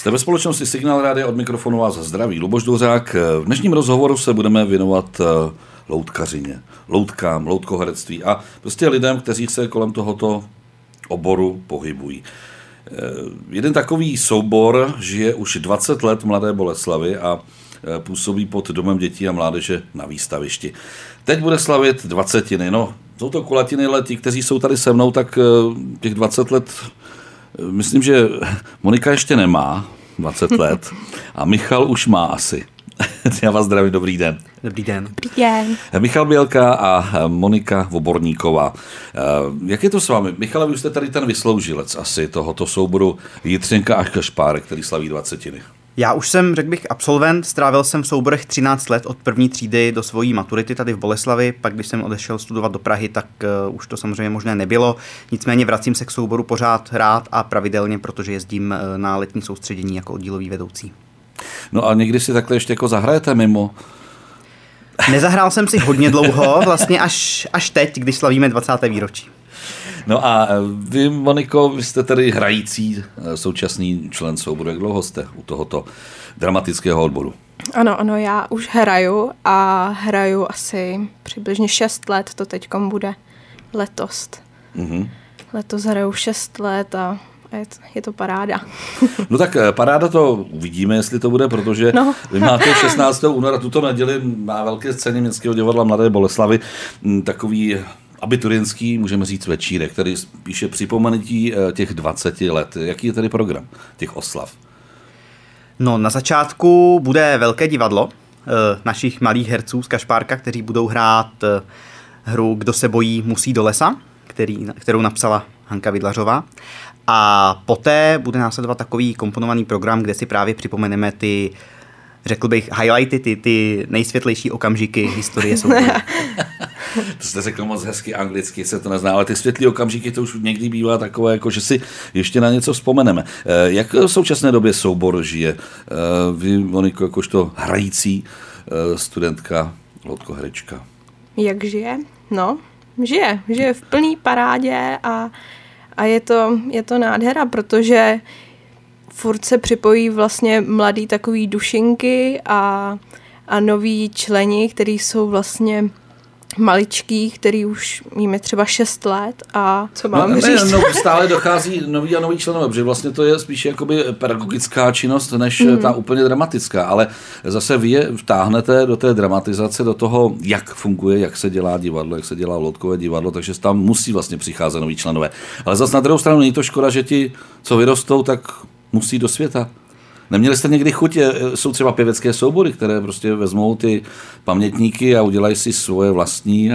Jste ve společnosti Signál Rádia, od mikrofonu vás zdraví Luboš Dvořák. V dnešním rozhovoru se budeme věnovat loutkařině, loutkám, loutkoherectví a prostě lidem, kteří se kolem tohoto oboru pohybují. Jeden takový soubor žije už 20 let v Mladé Boleslavi a působí pod Domem dětí a mládeže na Výstavišti. Teď bude slavit 20. No, jsou to kulatiny, ale ti, kteří jsou tady se mnou, tak těch 20 let, myslím, že Monika ještě nemá 20 let a Michal už má asi. Já vás zdravím, dobrý den. Dobrý den. Dobrý den. Michal Bělka a Monika Voborníková. Jak je to s vámi? Michale, vy jste tady ten vysloužilec asi tohoto souboru Jitřenka až Kašpárek, který slaví 20. Já už jsem, řekl bych, absolvent, strávil jsem v souborech 13 let od první třídy do svojí maturity tady v Boleslavi, pak když jsem odešel studovat do Prahy, tak už to samozřejmě možné nebylo, nicméně vracím se k souboru pořád rád a pravidelně, protože jezdím na letní soustředění jako oddílový vedoucí. No a někdy si takhle ještě jako zahrajete mimo? Nezahrál jsem si hodně dlouho, vlastně až teď, když slavíme 20. výročí. No a vy, Moniko, vy jste tady hrající současný člen souboru. Jak dlouho jste u tohoto dramatického odboru? Ano, já už hraju asi přibližně 6 let, to teďkom bude letos. Mm-hmm. Letos hraju 6 let a je to paráda. No tak paráda to uvidíme, jestli to bude, protože vy máte 16. února tuto neděli na velké scéně Městského divadla Mladé Boleslavy takový abiturientský, můžeme říct, večírek, který píše připomenutí těch 20 let. Jaký je tedy program těch oslav? No, na začátku bude velké divadlo našich malých herců z Kašpárka, kteří budou hrát hru Kdo se bojí, musí do lesa, kterou napsala Hanka Vidlařová. A poté bude následovat takový komponovaný program, kde si právě připomeneme ty, řekl bych, highlighty, ty nejsvětlejší okamžiky historie souboru. To jste řekl moc hezky anglicky, se to nezná, ale ty světlý okamžiky to už někdy bývá takové, jako že si ještě na něco vzpomeneme. Jak v současné době soubor žije? Vy, Moniko, jakožto hrající studentka, loutkoherečka. Jak žije? No, žije v plný parádě a je to nádhera, protože furt se připojí vlastně mladý takový dušinky a noví členi, který jsou vlastně maličký, který už jíme třeba 6 let a co mám říct? No, stále dochází noví a noví členové, protože vlastně to je spíše jakoby pedagogická činnost, než ta úplně dramatická, ale zase vy je vtáhnete do té dramatizace, do toho, jak funguje, jak se dělá divadlo, jak se dělá loutkové divadlo, takže tam musí vlastně přicházet noví členové. Ale zase na druhou stranu není to škoda, že ti, co vyrostou, tak musí do světa. Neměli jste někdy chuť, jsou třeba pěvecké soubory, které prostě vezmou ty pamětníky a udělají si svoje vlastní.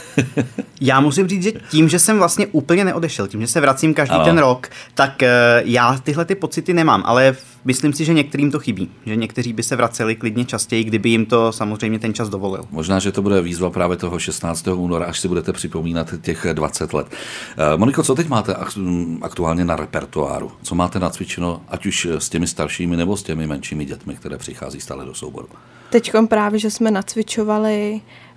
Já musím říct, že tím, že jsem vlastně úplně neodešel, tím, že se vracím každý ten rok, tak já tyhle ty pocity nemám, ale myslím si, že některým to chybí. Že někteří by se vraceli klidně častěji, kdyby jim to samozřejmě ten čas dovolil. Možná, že to bude výzva právě toho 16. února, až si budete připomínat těch 20 let. Moniko, co teď máte aktuálně na repertoáru? Co máte nacvičeno, ať už s těmi staršími nebo s těmi menšími dětmi, které přichází stále do souboru? Teďkom právě, že jsme nacvičovali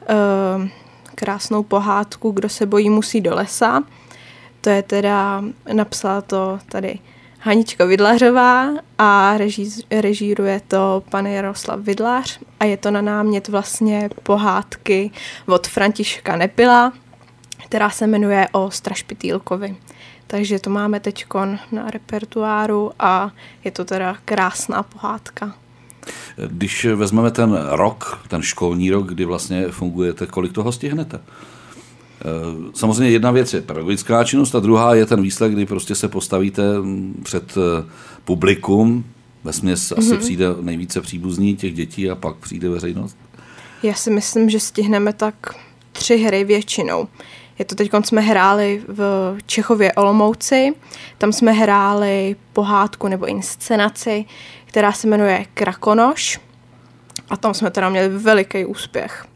krásnou pohádku Kdo se bojí, musí do lesa. To je teda, napsala to tady Hanička Vidlařová a režíruje to pan Jaroslav Vidlař a je to na námět vlastně pohádky od Františka Nepila, která se jmenuje O Strašpitýlkovi. Takže to máme teďkon na repertoáru a je to teda krásná pohádka. Když vezmeme ten rok, ten školní rok, kdy vlastně fungujete, kolik toho stihnete? Samozřejmě jedna věc je pedagogická činnost a druhá je ten výsledek, kdy prostě se postavíte před publikum, vesměs asi přijde nejvíce příbuzní těch dětí a pak přijde veřejnost. Já si myslím, že stihneme tak 3 hry většinou. Je to teď, jsme hráli v Čechově Olomouci, tam jsme hráli pohádku nebo inscenaci, která se jmenuje Krakonoš a tam jsme teda měli veliký úspěch.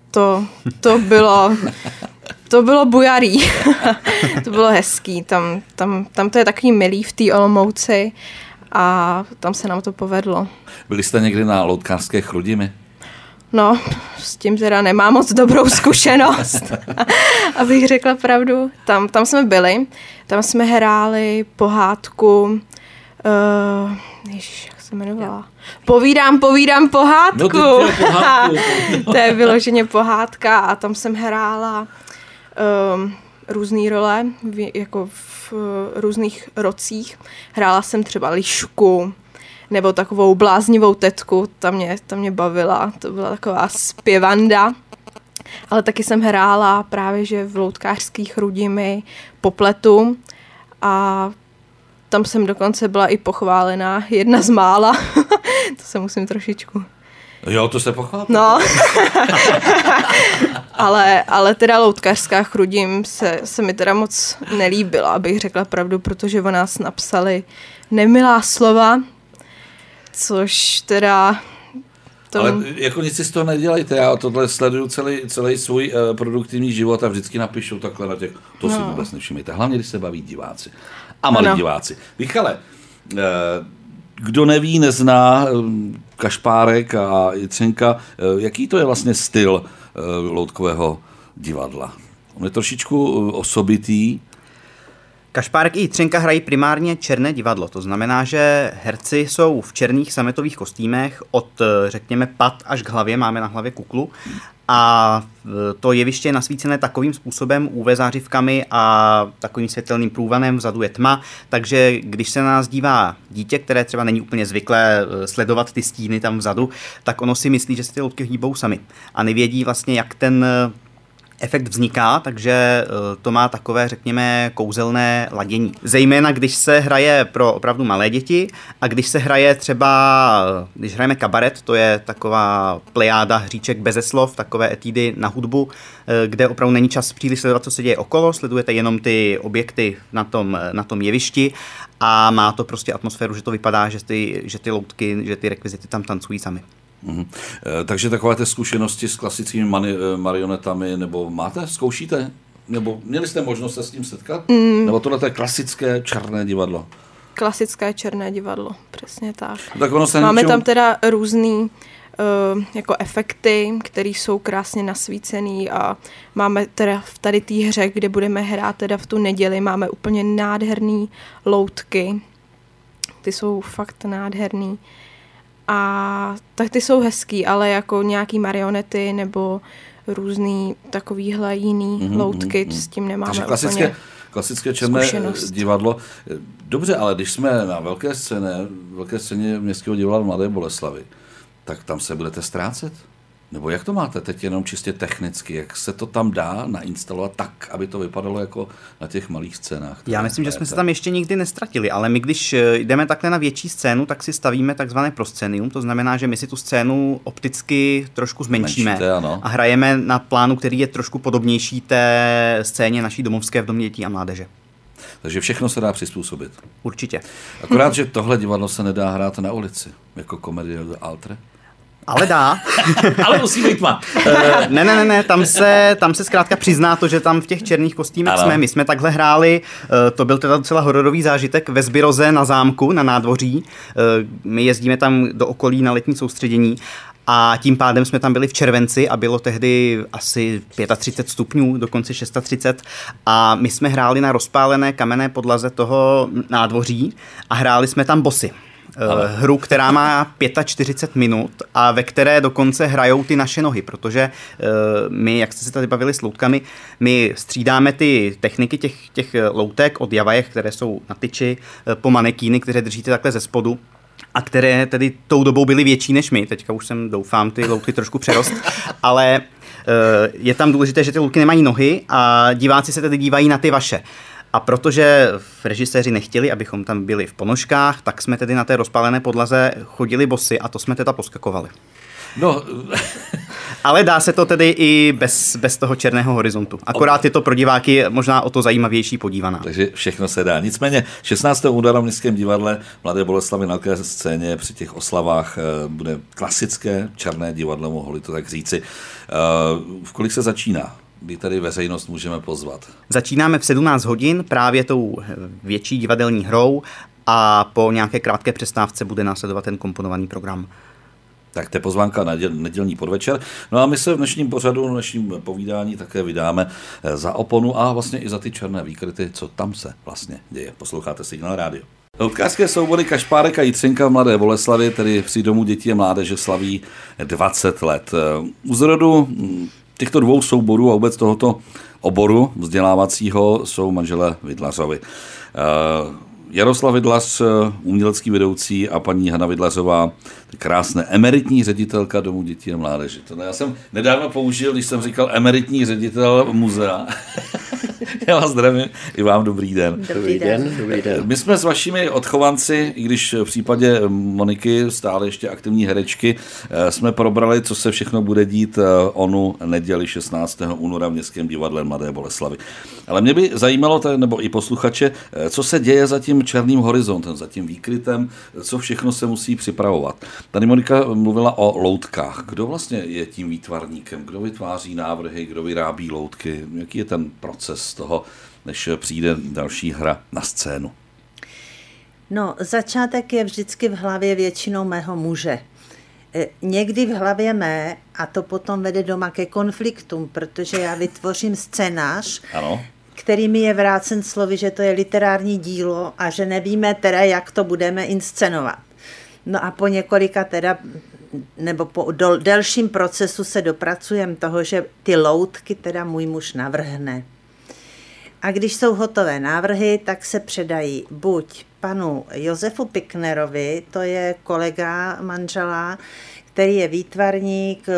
To bylo bujarý. To bylo hezký. Tam to je takový milý v té Olomouci a tam se nám to povedlo. Byli jste někdy na loutkářské Chrudimi? No, s tím teda nemám moc dobrou zkušenost, abych řekla pravdu. Tam jsme byli, tam jsme hráli pohádku Ježiš, jak se jmenovala? Povídám pohádku. No, pohádku. To je vyloženě pohádka a tam jsem hrála různé role, jako v různých rocích. Hrála jsem třeba lišku, nebo takovou bláznivou tetku, ta mě bavila, to byla taková zpěvanda. Ale taky jsem hrála právě, že v loutkářských Chrudimi Popletu a tam jsem dokonce byla i pochválená, jedna z mála. To se musím trošičku... Jo, to se pochválila. No. ale teda loutkařská Chrudim se mi teda moc nelíbila, abych řekla pravdu, protože o nás napsali nemilá slova, což teda... Ale jako nic si z toho nedělejte, já tohle sleduju celý svůj produktivní život a vždycky napíšu takhle na těch, to si vůbec nevšimejte, hlavně když se baví diváci a malí diváci. Michale, kdo neví, nezná Kašpárek a Jitřenka, jaký to je vlastně styl loutkového divadla? On je trošičku osobitý. Kašpárek i Jitřenka hrají primárně černé divadlo, to znamená, že herci jsou v černých sametových kostýmech od, řekněme, pat až k hlavě, máme na hlavě kuklu a to jeviště je nasvícené takovým způsobem UV zářivkami a takovým světelným průvanem, vzadu je tma, takže když se na nás dívá dítě, které třeba není úplně zvyklé sledovat ty stíny tam vzadu, tak ono si myslí, že se ty loutky hýbou sami a nevědí vlastně, jak ten efekt vzniká, takže to má takové, řekněme, kouzelné ladění. Zejména, když se hraje pro opravdu malé děti a když se hraje třeba, když hrajeme kabaret, to je taková plejáda hříček beze slov, takové etídy na hudbu, kde opravdu není čas příliš sledovat, co se děje okolo, sledujete jenom ty objekty na tom jevišti a má to prostě atmosféru, že to vypadá, že ty loutky, že ty rekvizity tam tancují sami. Takže takové ty zkušenosti s klasickými marionetami, nebo máte, zkoušíte? Nebo měli jste možnost se s tím setkat? Nebo tohle je klasické černé divadlo? Klasické černé divadlo, přesně tak. Tak ono se máme tam teda různý jako efekty, které jsou krásně nasvícený a máme teda v tady té hře, kde budeme hrát teda v tu neděli, máme úplně nádherný loutky. Ty jsou fakt nádherný. A tak ty jsou hezký, ale jako nějaký marionety nebo různý takovýhle jiný loutky, s tím nemáme úplně klasické černé divadlo. Dobře, ale když jsme na velké scéně Městského divadla Mladé Boleslavi, tak tam se budete ztrácet? Nebo jak to máte teď jenom čistě technicky? Jak se to tam dá nainstalovat tak, aby to vypadalo jako na těch malých scénách? Já myslím, že jsme se tam ještě nikdy nestratili, ale my když jdeme takhle na větší scénu, tak si stavíme takzvané proscenium, to znamená, že my si tu scénu opticky trošku zmenšíme a hrajeme na plánu, který je trošku podobnější té scéně naší domovské v Domě dětí a mládeže. Takže všechno se dá přizpůsobit. Určitě. Akorát, že tohle divadlo se nedá hrát na ulici, jako komedie altre. Ale dá. Ale musí být tma. Ne, tam se zkrátka přizná to, že tam v těch černých kostýmech jsme. My jsme takhle hráli, to byl teda docela hororový zážitek ve Zbyroze na zámku, na nádvoří. My jezdíme tam do okolí na letní soustředění a tím pádem jsme tam byli v červenci a bylo tehdy asi 35 stupňů, dokonce 630 a my jsme hráli na rozpálené kamenné podlaze toho nádvoří a hráli jsme tam bosy. Hru, která má 45 minut a ve které dokonce hrajou ty naše nohy, protože my, jak jste se tady bavili s loutkami, my střídáme ty techniky těch loutek od javajek, které jsou na tyči, po manekíny, které držíte takhle ze spodu a které tedy tou dobou byly větší než my. Teďka už jsem, doufám, ty loutky trošku přerost, ale je tam důležité, že ty loutky nemají nohy a diváci se tedy dívají na ty vaše. A protože režiséři nechtěli, abychom tam byli v ponožkách, tak jsme tedy na té rozpálené podlaze chodili bosy a to jsme teda poskakovali. No. Ale dá se to tedy i bez toho černého horizontu. Akorát je to pro diváky možná o to zajímavější podívaná. Takže všechno se dá. Nicméně 16. února v Městském divadle Mladé Boleslavi na velké scéně při těch oslavách bude klasické černé divadlo, mohli to tak říci. V kolik se začíná? Kdy tady veřejnost můžeme pozvat? Začínáme v 17 hodin právě tou větší divadelní hrou a po nějaké krátké přestávce bude následovat ten komponovaný program. Tak to je pozvánka na nedělní podvečer. No a my se v dnešním pořadu, v dnešním povídání také vydáme za oponu a vlastně i za ty černé výkryty, co tam se vlastně děje. Posloucháte Signál rádio. Loutkářské soubory Kašpárek a Jitřenka v Mladé Boleslavi, tedy při Domu dětí a mládeže, slaví 20 let. U zrodu těchto dvou souborů a vůbec tohoto oboru vzdělávacího jsou manželé Vidlařovi. Jaroslav Vidlař, umělecký vedoucí, a paní Hana Vidlařová, krásné emeritní ředitelka Domu dětí a mládeže. To já jsem nedávno použil, když jsem říkal emeritní ředitel muzea. Já vás zdravím, i vám dobrý den. Dobrý den. My jsme s vašimi odchovanci, i když v případě Moniky, stále ještě aktivní herečky, jsme probrali, co se všechno bude dít onu neděli 16. února v Městském divadle Mladé Boleslavy. Ale mě by zajímalo, nebo i posluchače, co se děje za tím černým horizontem, za tím výkrytem, co všechno se musí připravovat. Tady Monika mluvila o loutkách. Kdo vlastně je tím výtvarníkem? Kdo vytváří návrhy, kdo vyrábí loutky? Jaký je ten proces toho, než přijde další hra na scénu? No, začátek je vždycky v hlavě většinou mého muže. Někdy v hlavě mé, a to potom vede doma ke konfliktům, protože já vytvořím scénář, ano, který mi je vrácen slovy, že to je literární dílo a že nevíme teda, jak to budeme inscenovat. No a po několika teda, nebo po delším procesu se dopracujeme toho, že ty loutky teda můj muž navrhne. A když jsou hotové návrhy, tak se předají buď panu Josefu Piknerovi, to je kolega manžela, který je výtvarník,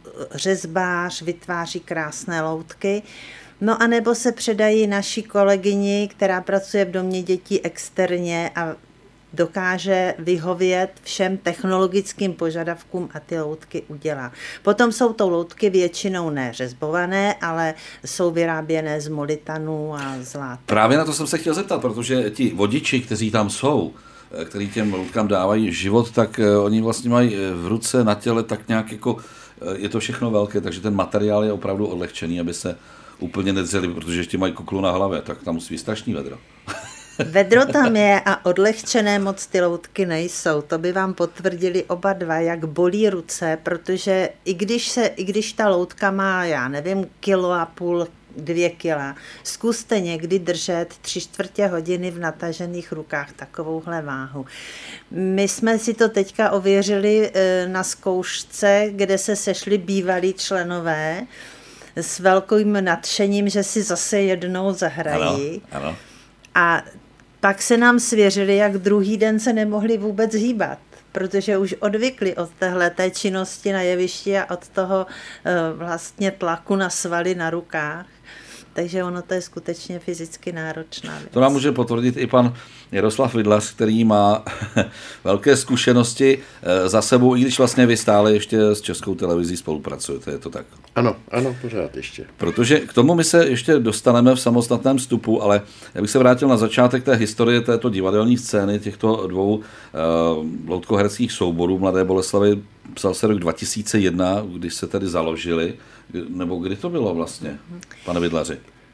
řezbář, vytváří krásné loutky, no a nebo se předají naší kolegyni, která pracuje v Domě dětí externě a dokáže vyhovět všem technologickým požadavkům a ty loutky udělá. Potom jsou to loutky většinou neřezbované, ale jsou vyráběné z molitanu a zlata. Právě na to jsem se chtěl zeptat, protože ti vodiči, kteří tam jsou, kteří těm loutkám dávají život, tak oni vlastně mají v ruce, na těle tak nějak jako, je to všechno velké, takže ten materiál je opravdu odlehčený, aby se úplně nedřeli, protože ještě mají kuklu na hlavě, tak tam musí být strašný vedro. Vedro tam je a odlehčené moc ty loutky nejsou. To by vám potvrdili oba dva, jak bolí ruce, protože i když ta loutka má, já nevím, 1,5 kg, 2 kg, zkuste někdy držet 3/4 hodiny v natažených rukách takovouhle váhu. My jsme si to teďka ověřili na zkoušce, kde se sešli bývalí členové s velkým nadšením, že si zase jednou zahrají. Ano. A pak se nám svěřili, jak druhý den se nemohli vůbec hýbat, protože už odvykli od téhleté činnosti na jevišti a od toho vlastně tlaku na svaly na rukách. Takže ono to je skutečně fyzicky náročná věc. To nám může potvrdit i pan Jaroslav Vidlař, který má velké zkušenosti za sebou, i když vlastně vy stále ještě s Českou televizí spolupracujete, je to tak? Ano, pořád ještě. Protože k tomu my se ještě dostaneme v samostatném vstupu, ale já bych se vrátil na začátek té historie této divadelní scény, těchto dvou loutkohereckých souborů Mladé Boleslavy. Psal se rok 2001, když se tedy založili, nebo kdy to bylo vlastně, pane Vidlaři?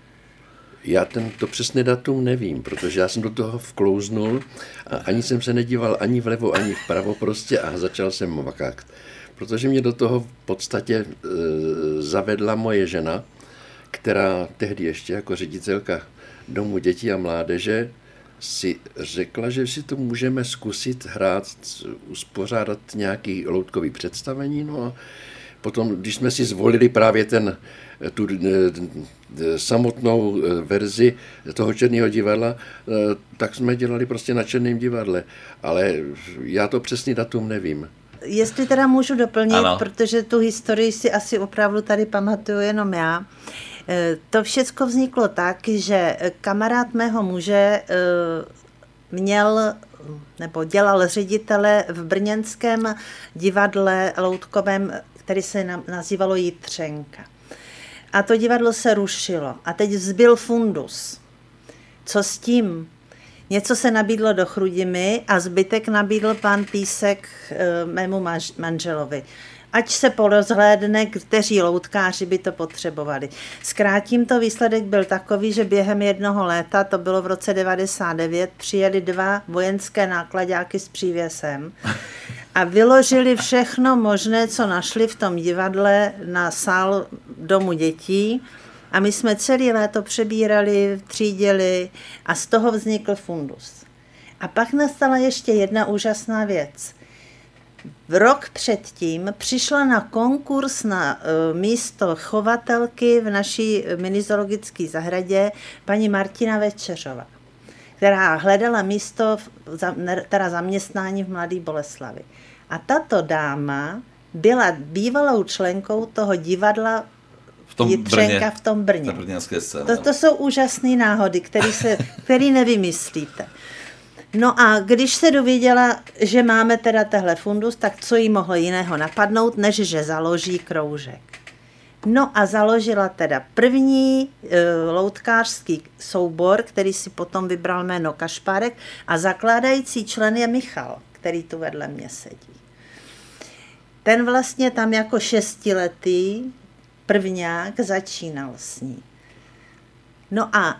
Já to přesné datum nevím, protože já jsem do toho vklouznul a ani jsem se nedíval ani vlevo, ani vpravo prostě a začal jsem makat. Protože mě do toho v podstatě zavedla moje žena, která tehdy ještě jako ředitelka Domu dětí a mládeže si řekla, že si to můžeme zkusit hrát, uspořádat nějaký loutkový představení. No a potom, když jsme si zvolili právě tu samotnou verzi toho Černého divadla, tak jsme dělali prostě na Černém divadle. Ale já to přesný datum nevím. Jestli teda můžu doplnit, ano, protože tu historii si asi opravdu tady pamatuju jenom já. To všecko vzniklo tak, že kamarád mého muže dělal ředitele v brněnském divadle loutkovém, který se nazývalo Jitřenka. A to divadlo se rušilo. A teď zbyl fundus. Co s tím? Něco se nabídlo do Chrudimi a zbytek nabídl pan Písek mému manželovi. Ať se porozhlédne, kteří loutkáři by to potřebovali. Zkrátím to, výsledek byl takový, že během jednoho léta, to bylo v roce 1999, přijeli 2 vojenské nákladáky s přívěsem a vyložili všechno možné, co našli v tom divadle na sál Domu dětí. A my jsme celé léto přebírali, třídili a z toho vznikl fundus. A pak nastala ještě jedna úžasná věc. V rok předtím přišla na konkurs na místo chovatelky v naší minizoologické zahradě paní Martina Večeřová, která hledala místo, teda zaměstnání v Mladé Boleslavi. A tato dáma byla bývalou členkou toho divadla Jitřenka v tom Brně. To jsou úžasné náhody, které nevymyslíte. No a když se dověděla, že máme teda tehle fundus, tak co jí mohlo jiného napadnout, než že založí kroužek. No a založila teda první loutkářský soubor, který si potom vybral jméno Kašpárek, a zakládající člen je Michal, který tu vedle mě sedí. Ten vlastně tam jako 6letý prvňák začínal s ní. No a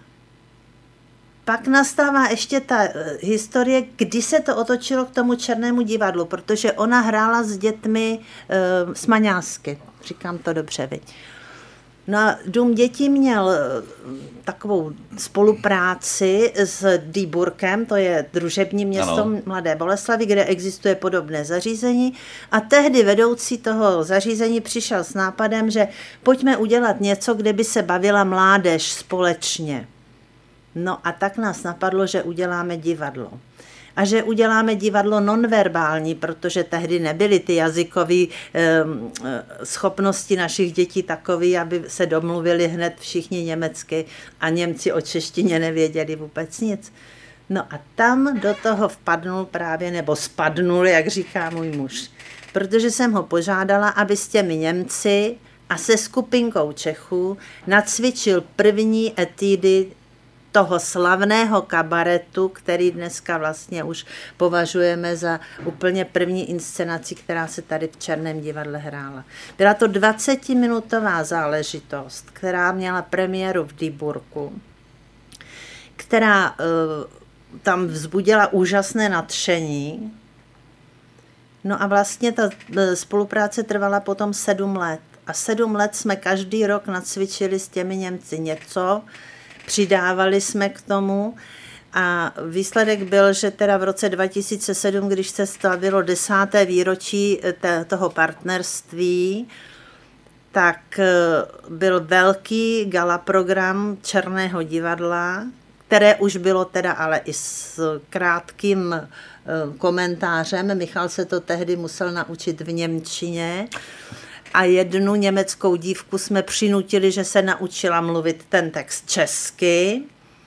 pak nastává ještě ta historie, kdy se to otočilo k tomu Černému divadlu, protože ona hrála s dětmi smaňásky, říkám to dobře, viď. No a Dům dětí měl takovou spolupráci s Dýburkem, to je družební město Mladé Boleslavy, kde existuje podobné zařízení, a tehdy vedoucí toho zařízení přišel s nápadem, že pojďme udělat něco, kde by se bavila mládež společně. No a tak nás napadlo, že uděláme divadlo. A že uděláme divadlo nonverbální, protože tehdy nebyly ty jazykové schopnosti našich dětí takové, aby se domluvili hned všichni německy a Němci o češtině nevěděli vůbec nic. No a tam do toho vpadnul právě, nebo spadnul, jak říká můj muž. Protože jsem ho požádala, aby s těmi Němci a se skupinkou Čechů nacvičil první etídy toho slavného kabaretu, který dneska vlastně už považujeme za úplně první inscenaci, která se tady v Černém divadle hrála. Byla to 20minutová záležitost, která měla premiéru v Dýburku, která tam vzbudila úžasné nadšení. No a vlastně ta spolupráce trvala potom 7 let. A 7 let jsme každý rok nacvičili s těmi Němci něco, přidávali jsme k tomu a výsledek byl, že teda v roce 2007, když se slavilo 10. výročí toho partnerství, tak byl velký gala program Černého divadla, které už bylo teda ale i s krátkým komentářem. Michal se to tehdy musel naučit v němčině. A jednu německou dívku jsme přinutili, že se naučila mluvit ten text česky.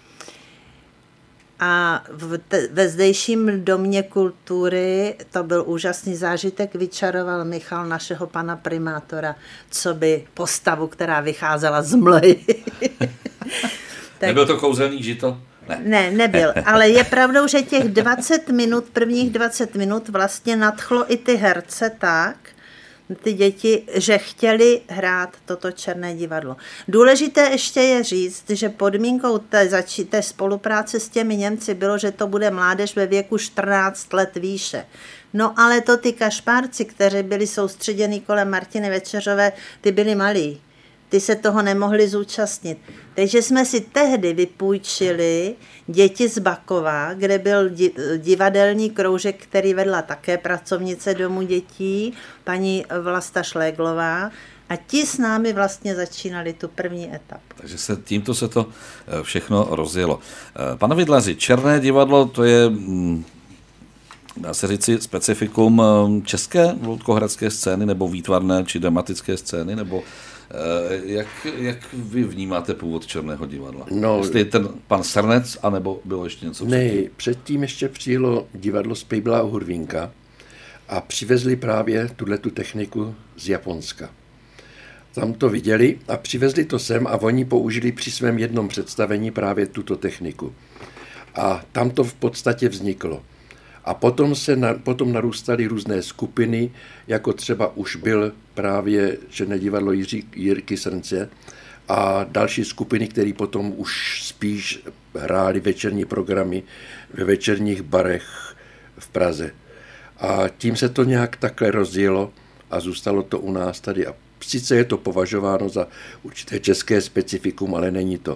A ve zdejším domě kultury, to byl úžasný zážitek, vyčaroval Michal našeho pana primátora, co by postavu, která vycházela z mlhy. Nebyl to kouzelný žito? Ne, nebyl, ale je pravdou, že těch 20 minut, prvních 20 minut vlastně nadchlo i ty herce tak, ty děti, že chtěli hrát toto Černé divadlo. Důležité ještě je říct, že podmínkou té spolupráce s těmi Němci bylo, že to bude mládež ve věku 14 let výše. No ale to ty kašpárci, kteří byli soustředěni kolem Martiny Večeřové, ty byli malí. Ty se toho nemohli zúčastnit. Takže jsme si tehdy vypůjčili děti z Bakova, kde byl divadelní kroužek, který vedla také pracovnice Domu dětí, paní Vlasta Šléglová, a ti s námi vlastně začínali tu první etapu. Takže tímto se to všechno rozjelo. Pane Vidlaři, Černé divadlo, to je, dá se říci, specifikum české loutkohradské scény, nebo výtvarné či dramatické scény, nebo jak vy vnímáte původ Černého divadla? No, jestli je ten pan Srnec, anebo bylo ještě něco předtím? Ne, předtím ještě přijelo divadlo z Pejbla u Hurvínka a přivezli právě tuhletu techniku z Japonska. Tam to viděli a přivezli to sem a oni použili při svém jednom představení právě tuto techniku. A tam to v podstatě vzniklo. A potom narůstaly různé skupiny, jako třeba už byl právě Černé divadlo Jirky Srnce a další skupiny, které potom už spíš hrály večerní programy ve večerních barech v Praze. A tím se to nějak takhle rozjelo a zůstalo to u nás tady. A sice je to považováno za určité české specifikum, ale není to.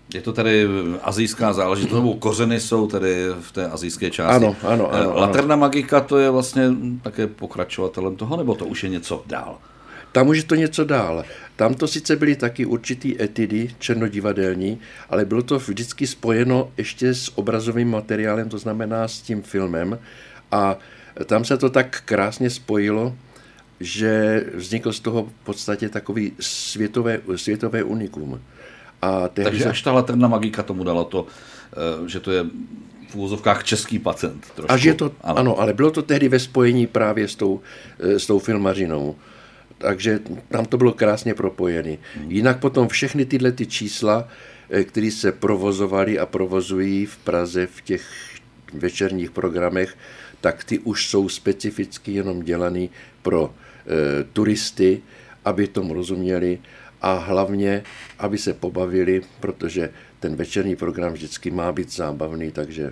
Je to tedy asijská záležitost, nebo kořeny jsou tedy v té asijské části. Ano. Laterna Magica to je vlastně také pokračovatelem toho, nebo to už je něco dál? Tam už je to něco dál. Tam to sice byly taky určitý etidy černodivadelní, ale bylo to vždycky spojeno ještě s obrazovým materiálem, to znamená s tím filmem. A tam se to tak krásně spojilo, že vznikl z toho v podstatě takový světové unikum. Takže až ta Laterna Magica tomu dala to, že to je v úvozovkách český patent. Trošku. Až je to, ano, ale bylo to tehdy ve spojení právě s tou filmařinou. Takže tam to bylo krásně propojené. Jinak potom všechny tyhle ty čísla, které se provozovaly a provozují v Praze v těch večerních programech, tak ty už jsou specificky jenom dělaný pro turisty, aby tomu rozuměli a hlavně, aby se pobavili, protože ten večerní program vždycky má být zábavný, takže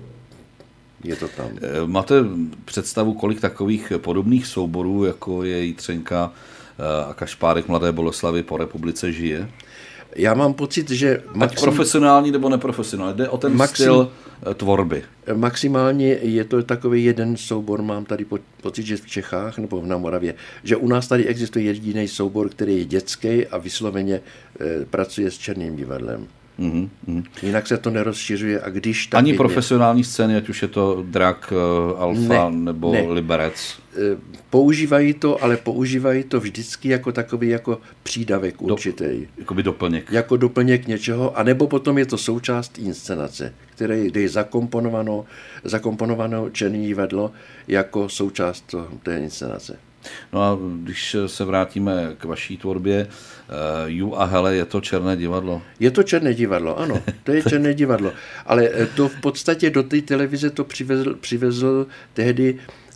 je to tam. Máte představu, kolik takových podobných souborů, jako je Jitřenka a Kašpárek Mladé Boleslavi po republice žije? Já mám pocit, že... Ať profesionální nebo neprofesionální, jde o ten styl tvorby. Maximálně je to takový jeden soubor, mám tady pocit, že v Čechách nebo na Moravě, že u nás tady existuje jediný soubor, který je dětský a vysloveně pracuje s černým divadlem. Jinak se to nerozšiřuje a když tak... Ani profesionální scény, ať už je to Drak, Alfa nebo Liberec. Používají to, ale používají to vždycky jako takový jako přídavek určitý. Jakoby doplněk. Jako doplněk něčeho, anebo potom je to součást inscenace, kde je zakomponováno černý divadlo jako součást té inscenace. No a když se vrátíme k vaší tvorbě, Ju a Hele, je to černé divadlo? Je to černé divadlo, ano, to je černé divadlo. Ale to v podstatě do té televize to přivezl tehdy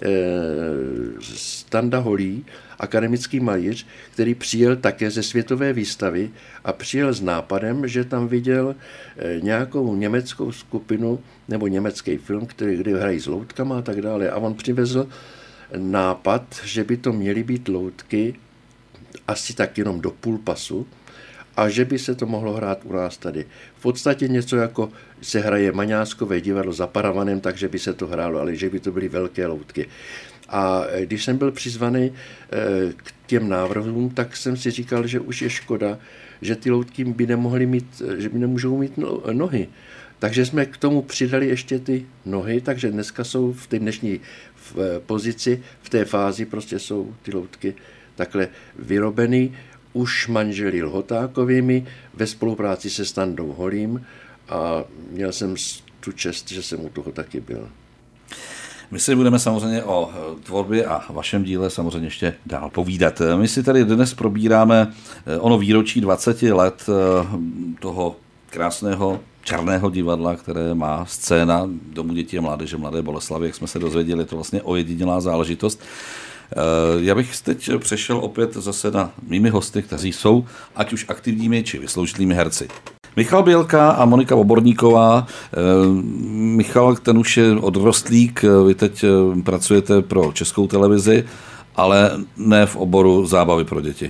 Standa Holý, akademický malíř, který přijel také ze světové výstavy a přijel s nápadem, že tam viděl nějakou německou skupinu nebo německý film, kde hrají s loutkama a tak dále. A on přivezl nápad, že by to měly být loutky asi tak jenom do půl pasu a že by se to mohlo hrát u nás tady. V podstatě něco jako se hraje Maňáskové divadlo za Paravanem, takže by se to hrálo, ale že by to byly velké loutky. A když jsem byl přizvaný k těm návrhům, tak jsem si říkal, že už je škoda, že ty loutky by nemohly mít, že by nemůžou mít nohy. Takže jsme k tomu přidali ještě ty nohy, takže dneska jsou v té dnešní pozici, v té fázi prostě jsou ty loutky takhle vyrobený už manželi Lhotákovými ve spolupráci se Standou Holým a měl jsem tu čest, že jsem u toho taky byl. My si budeme samozřejmě o tvorbě a vašem díle samozřejmě ještě dál povídat. My si tady dnes probíráme ono výročí 20 let toho krásného černého divadla, které má scéna Domu dětí a mládeže Mladé Boleslavi, jak jsme se dozvěděli, je to vlastně ojedinělá záležitost. Já bych teď přešel opět zase na mými hosty, kteří jsou ať už aktivními či vysloužilými herci. Michal Bělka a Monika Oborníková. Michal, ten už je odrostlík, vy teď pracujete pro Českou televizi, ale ne v oboru zábavy pro děti.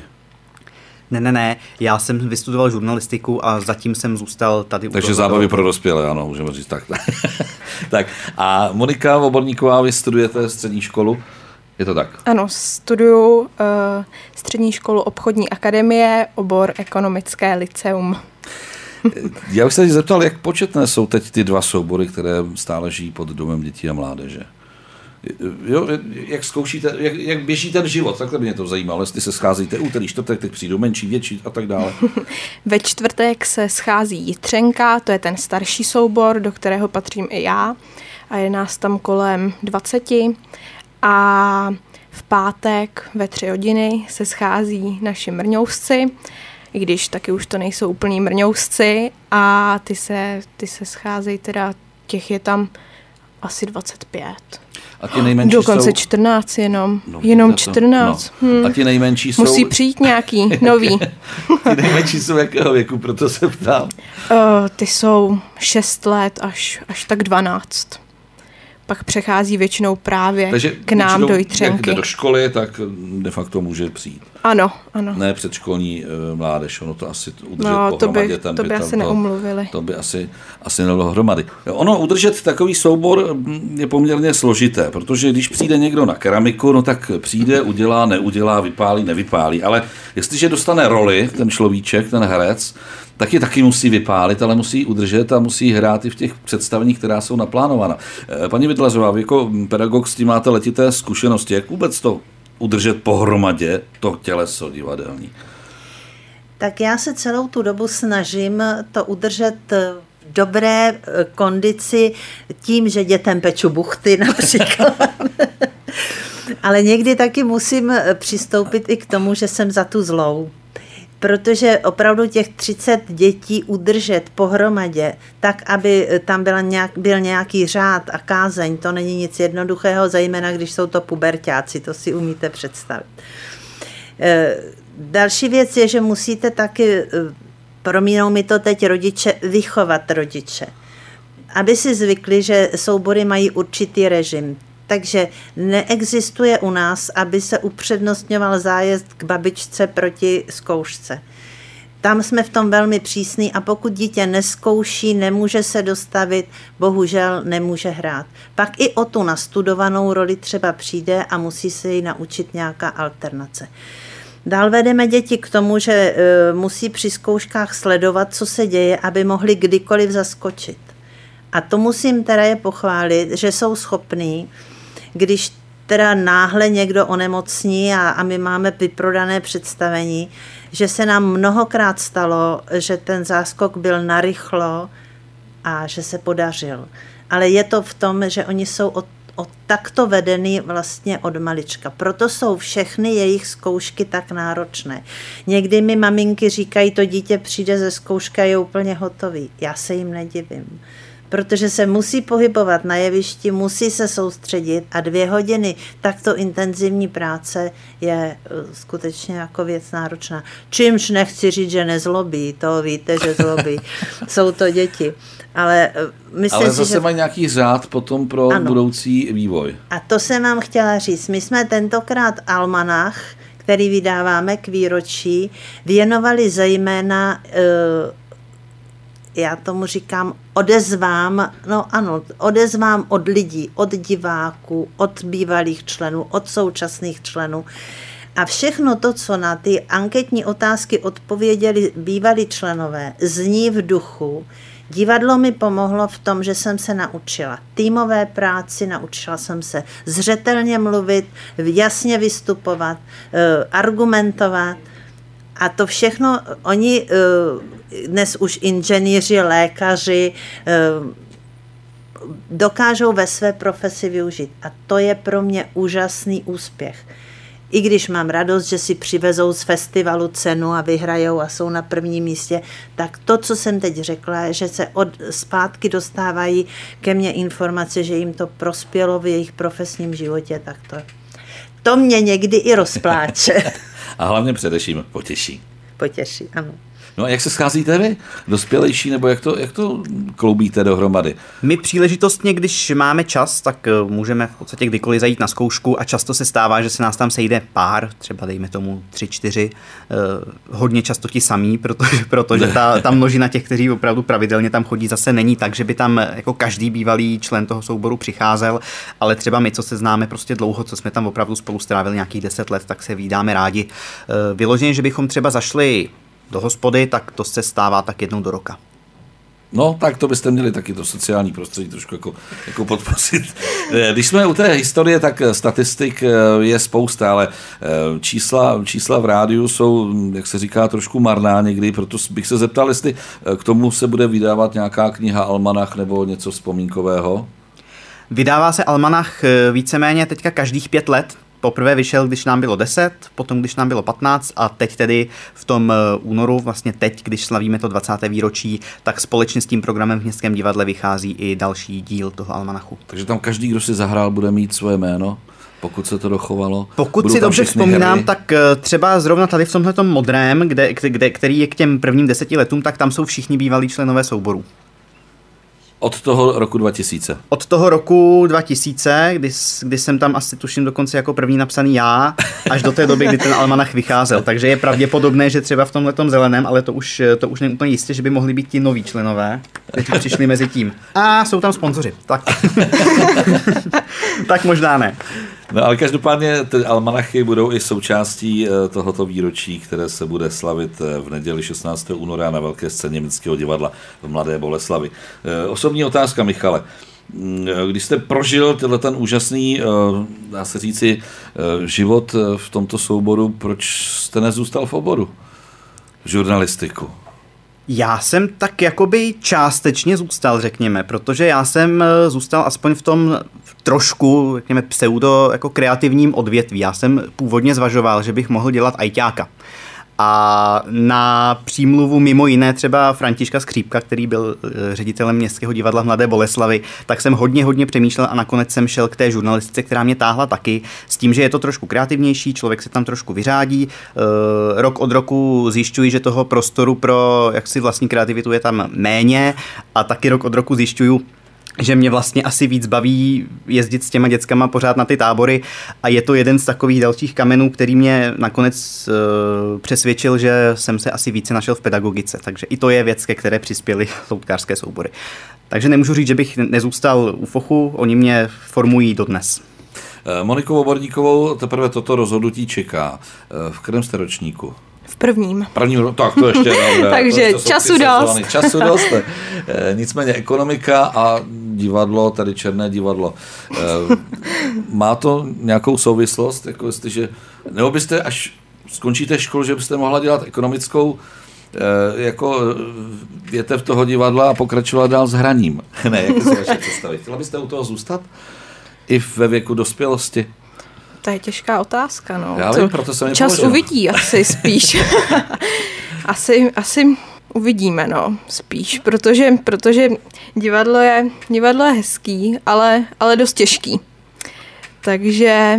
Ne, já jsem vystudoval žurnalistiku a zatím jsem zůstal tady. Takže zábavy pro dospělé, ano, můžeme říct tak. Tak a Monika Oborníková, vy studujete střední školu, je to tak? Ano, studuju střední školu obchodní akademie, obor ekonomické lyceum. Já bych se teď zeptal, jak početné jsou teď ty dva soubory, které stále žijí pod Domem dětí a mládeže? Jo, jak zkoušíte, jak běží ten život, takhle mě to zajímalo, jestli se scházíte úterý, čtvrtek, teď přijdou menší, větší a tak dále. Ve čtvrtek se schází Jitřenka, to je ten starší soubor, do kterého patřím i já a je nás tam kolem 20 a v pátek ve 3 hodiny se schází naši mrňousci, i když taky už to nejsou úplný mrňousci a ty se scházejí teda, těch je tam asi 25. A ti nejmenší dokonce jsou... 14 jenom. Jenom 14. A ti nejmenší jsou... Musí přijít nějaký nový. Ti nejmenší jsou jakého věku, proto se ptám. Ty jsou 6 let až tak 12. pak přechází většinou právě Takže k nám do jak Jitřenky. jde do školy, tak de facto může přijít. Ano. Ne předškolní mládež, ono to asi udržet to pohromadě. by asi neumluvili. To by asi nebylo hromady. Ono udržet takový soubor je poměrně složité, protože když přijde někdo na keramiku, no tak přijde, udělá, neudělá, vypálí, nevypálí. Ale jestliže dostane roli ten človíček, ten herec, tak ji taky musí vypálit, ale musí ji udržet a musí hrát i v těch představeních, která jsou naplánována. Paní Vidlařová, vy jako pedagog s tím máte letité zkušenosti. Jak vůbec to udržet pohromadě, to těleso divadelní? Tak já se celou tu dobu snažím to udržet v dobré kondici tím, že dětem peču buchty například. Ale někdy taky musím přistoupit i k tomu, že jsem za tu zlou. Protože opravdu těch 30 dětí udržet pohromadě, tak, aby tam byl nějaký řád a kázeň, to není nic jednoduchého, zejména když jsou to puberťáci, to si umíte představit. Další věc je, že musíte taky, promínou mi to teď rodiče, vychovat rodiče. Aby si zvykli, že soubory mají určitý režim. Takže neexistuje u nás, aby se upřednostňoval zájezd k babičce proti zkoušce. Tam jsme v tom velmi přísní a pokud dítě neskouší, nemůže se dostavit, bohužel nemůže hrát. Pak i o tu nastudovanou roli třeba přijde a musí se jí naučit nějaká alternace. Dál vedeme děti k tomu, že musí při zkouškách sledovat, co se děje, aby mohli kdykoliv zaskočit. A to musím teda je pochválit, že jsou schopní, když teda náhle někdo onemocní a my máme vyprodané představení, že se nám mnohokrát stalo, že ten záskok byl narychlo a že se podařil. Ale je to v tom, že oni jsou od takto vedený vlastně od malička. Proto jsou všechny jejich zkoušky tak náročné. Někdy mi maminky říkají, to dítě přijde ze zkoušky a je úplně hotový. Já se jim nedivím. Protože se musí pohybovat na jevišti, musí se soustředit a 2 hodiny takto intenzivní práce je skutečně jako věc náročná. Čímž nechci říct, že nezlobí, to víte, že zlobí. Jsou to děti. Ale myslím ale si, zase že mají nějaký řád potom pro budoucí vývoj. A to jsem vám chtěla říct. My jsme tentokrát almanach, který vydáváme k výročí, věnovali zejména já tomu říkám odezvám od lidí, od diváků, od bývalých členů, od současných členů. A všechno to, co na ty anketní otázky odpověděli bývalí členové, zní v duchu. Divadlo mi pomohlo v tom, že jsem se naučila týmové práci, naučila jsem se zřetelně mluvit, jasně vystupovat, argumentovat. A to všechno oni dnes už inženýři, lékaři dokážou ve své profesi využít. A to je pro mě úžasný úspěch. I když mám radost, že si přivezou z festivalu cenu a vyhrajou a jsou na prvním místě, tak to, co jsem teď řekla, že se zpátky dostávají ke mně informace, že jim to prospělo v jejich profesním životě, tak to mě někdy i rozpláče. A hlavně především potěší. Potěší, ano. No a jak se scházíte vy? Dospělejší, nebo jak to kloubíte dohromady? My příležitostně, když máme čas, tak můžeme v podstatě kdykoliv zajít na zkoušku a často se stává, že se nás tam sejde pár, třeba dejme tomu 3-4, hodně často ti samí, protože ta množina těch, kteří opravdu pravidelně tam chodí, zase není tak, že by tam jako každý bývalý člen toho souboru přicházel, ale třeba my, co se známe prostě dlouho, co jsme tam opravdu spolu strávili nějakých 10 let, tak se vídáme rádi. Vyloženě, že bychom třeba zašli do hospody, tak to se stává tak jednou do roka. No, tak to byste měli taky to sociální prostředí trošku jako podpořit. Když jsme u té historie, tak statistik je spousta, ale čísla v rádiu jsou, jak se říká, trošku marná někdy, proto bych se zeptal, jestli k tomu se bude vydávat nějaká kniha, almanach nebo něco vzpomínkového. Vydává se almanach víceméně teďka každých 5 let. Poprvé vyšel, když nám bylo 10, potom když nám bylo 15 a teď tedy v tom únoru, vlastně teď, když slavíme to 20. výročí, tak společně s tím programem v Městském divadle vychází i další díl toho almanachu. Takže tam každý, kdo si zahrál, bude mít svoje jméno, pokud se to dochovalo. Pokud si dobře vzpomínám, tak třeba zrovna tady v tomhletom modrém, který je k těm prvním 10 letům, tak tam jsou všichni bývalí členové souboru. Od toho roku 2000. Od toho roku 2000, kdy jsem tam asi tuším dokonce jako první napsaný já, až do té doby, kdy ten almanach vycházel. Takže je pravděpodobné, že třeba v tomhletom zeleném, ale to už není úplně jistě, že by mohli být ti noví členové, kteří přišli mezi tím. A jsou tam sponzoři. Tak, tak možná ne. No ale každopádně ty almanachy budou i součástí tohoto výročí, které se bude slavit v neděli 16. února na velké scéně Městského divadla v Mladé Boleslavi. Osobní otázka, Michale. Když jste prožil ten úžasný, dá se říci, život v tomto souboru, proč jste nezůstal v oboru žurnalistiku? Já jsem tak jakoby částečně zůstal, řekněme, protože já jsem zůstal aspoň v tom trošku, řekněme, pseudo jako kreativním odvětví. Já jsem původně zvažoval, že bych mohl dělat ajťáka. A na přímluvu mimo jiné třeba Františka Skřípka, který byl ředitelem Městského divadla v Mladé Boleslavi, tak jsem hodně přemýšlel a nakonec jsem šel k té žurnalistice, která mě táhla taky, s tím, že je to trošku kreativnější, člověk se tam trošku vyřádí. Rok od roku zjišťuji, že toho prostoru pro jaksi vlastní kreativitu je tam méně a taky rok od roku zjišťuju, že mě vlastně asi víc baví jezdit s těma dětskama pořád na ty tábory a je to jeden z takových dalších kamenů, který mě nakonec přesvědčil, že jsem se asi více našel v pedagogice, takže i to je věc, ke které přispěly loutkářské soubory. Takže nemůžu říct, že bych nezůstal u fochu, oni mě formují dodnes. Moniku Oborníkovou teprve toto rozhodnutí čeká. V kterém jste ročníku? V prvním. Tak to ještě dobré. Takže času dost. Času dost. Nicméně ekonomika a divadlo, tady Černé divadlo. Má to nějakou souvislost? Jako jestliže, nebo byste, až skončíte školu, že byste mohla dělat ekonomickou, jako větev toho divadla a pokračovat dál s hraním? Ne, jak se vaše představit? Chtěla byste u toho zůstat? I ve věku dospělosti? To je těžká otázka, no. Já vím, proto jsem čas uvidí asi spíš. asi uvidíme, no, spíš, protože divadlo je hezký, ale dost těžký. Takže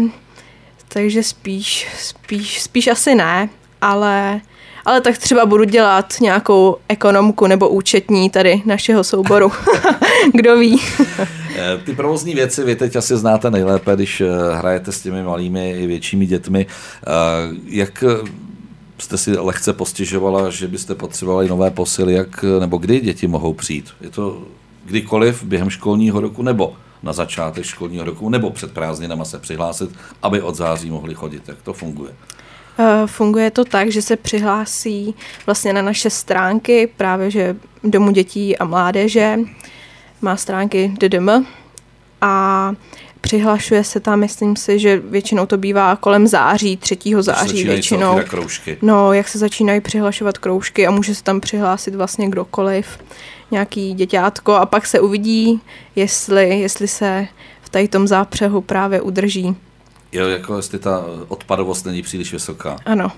spíš asi ne, ale tak třeba budu dělat nějakou ekonomku nebo účetní tady našeho souboru. Kdo ví. Ty provozní věci vy teď asi znáte nejlépe, když hrajete s těmi malými i většími dětmi. Jak jste si lehce postěžovala, že byste potřebovali nové posily, nebo kdy děti mohou přijít? Je to kdykoliv během školního roku, nebo na začátek školního roku, nebo před prázdninama se přihlásit, aby od září mohli chodit? Jak to funguje? Funguje to tak, že se přihlásí vlastně na naše stránky, právě že Domu dětí a mládeže, má stránky DDM a přihlašuje se tam, myslím si, že většinou to bývá kolem září, 3. září většinou. No, jak se začínají přihlašovat kroužky a může se tam přihlásit vlastně kdokoliv, nějaký děťátko a pak se uvidí, jestli se v tady tom zápřehu právě udrží. Jo, jako jestli ta odpadovost není příliš vysoká. Ano.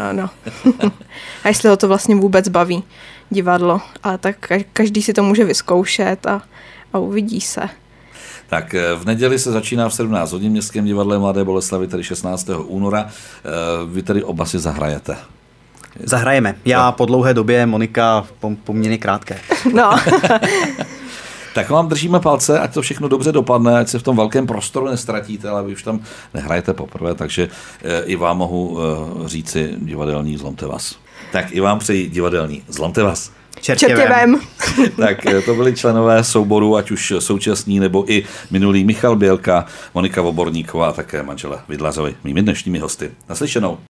A jestli ho to vlastně vůbec baví, divadlo. Ale tak každý si to může vyzkoušet a uvidí se. Tak v neděli se začíná v 17 hodin v Městském divadle Mladé Boleslavi, tedy 16. února. Vy tady oba si zahrajete. Zahrajeme. Já po dlouhé době, Monika poměrně krátké. No. Tak vám držíme palce, ať to všechno dobře dopadne, ať se v tom velkém prostoru nestratíte, ale vy už tam nehrajete poprvé, takže i vám mohu říci divadelní zlomte vás. Tak i vám přeji divadelní zlomte vás. Čertěvem. Tak to byli členové souboru, ať už současní nebo i minulý Michal Bělka, Monika Oborníková a také manžele Vidlařovi, mými dnešními hosty. Naslyšenou.